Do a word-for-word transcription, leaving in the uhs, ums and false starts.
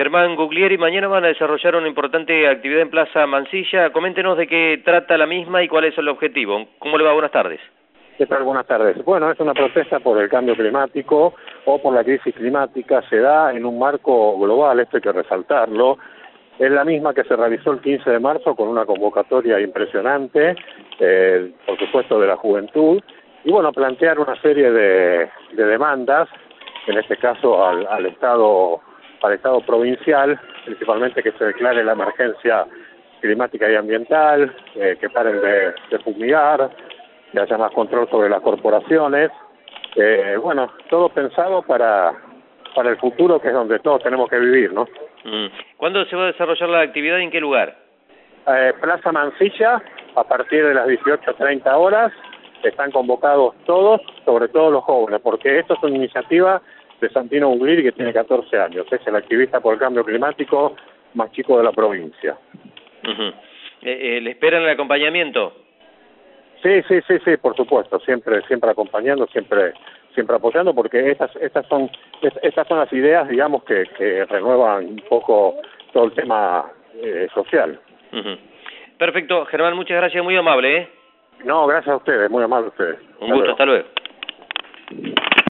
Germán Guglieri, mañana van a desarrollar una importante actividad en Plaza Mansilla. Coméntenos de qué trata la misma y cuál es el objetivo. ¿Cómo le va? Buenas tardes. ¿Qué tal? Buenas tardes. Bueno, es una protesta por el cambio climático o por la crisis climática. Se da en un marco global, esto hay que resaltarlo. Es la misma que se realizó el quince de marzo con una convocatoria impresionante, eh, por supuesto de la juventud, y bueno, plantear una serie de, de demandas, en este caso al, al Estado, al Estado provincial, principalmente que se declare la emergencia climática y ambiental, eh, que paren de, de fumigar, que haya más control sobre las corporaciones, eh, bueno, todo pensado para, para el futuro, que es donde todos tenemos que vivir, ¿no? Mm. ¿Cuándo se va a desarrollar la actividad y en qué lugar? Eh, Plaza Mansilla, a partir de las dieciocho treinta horas, están convocados todos, sobre todo los jóvenes, porque esto es una iniciativa de Santino Guglieri, que tiene catorce años, es el activista por el cambio climático más chico de la provincia. Uh-huh. eh, eh, ¿Le esperan el acompañamiento? Sí, sí, sí, sí, por supuesto, siempre, siempre acompañando, siempre, siempre apoyando, porque estas, estas son, estas son las ideas, digamos, que, que renuevan un poco todo el tema eh, social. Uh-huh. Perfecto, Germán, muchas gracias, muy amable, ¿eh? No, gracias a ustedes, muy amable a ustedes. Un gusto, hasta luego.